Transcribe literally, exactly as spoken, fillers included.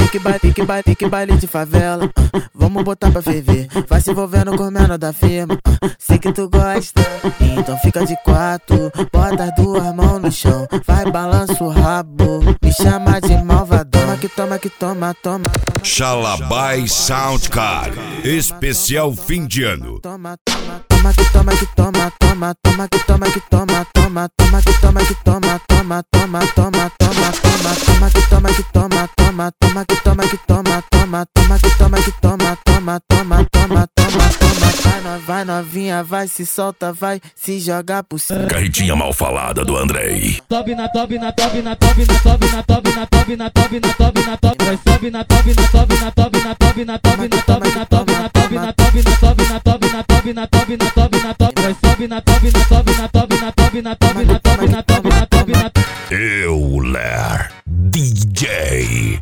pique baile, pique baile, pique baile de favela. Uh, vamos botar pra ferver. Vai se envolvendo com o menor da firma. Uh, sei que tu gosta, então fica de quatro. Bota as duas mãos no chão, vai balança o rabo. Me chama de malvadão. Toma que toma que toma, toma. Xalabai Soundcard, especial fim de ano. Toma, toma, toma que toma que toma, toma, toma que toma que toma, toma, toma que toma que toma, toma, toma, toma, toma, toma, toma que toma que toma, toma, toma que toma que toma, toma, toma que toma que toma, toma, toma, toma, toma, toma. Vai, no, vai novinha, vai se solta, vai se jogar por cima. Carretinha mal falada do Andrei. Sobe na sobe na sobe na sobe na sobe na sobe na sobe na sobe na sobe na sobe vai sobe na sobe na sobe na sobe na sobe na sobe na sobe na sobe na sobe na sobe na sobe na sobe na sobe na sobe na sobe na sobe vai sobe na sobe na sobe na sobe na sobe na sobe na sobe na sobe na sobe na Euler D J.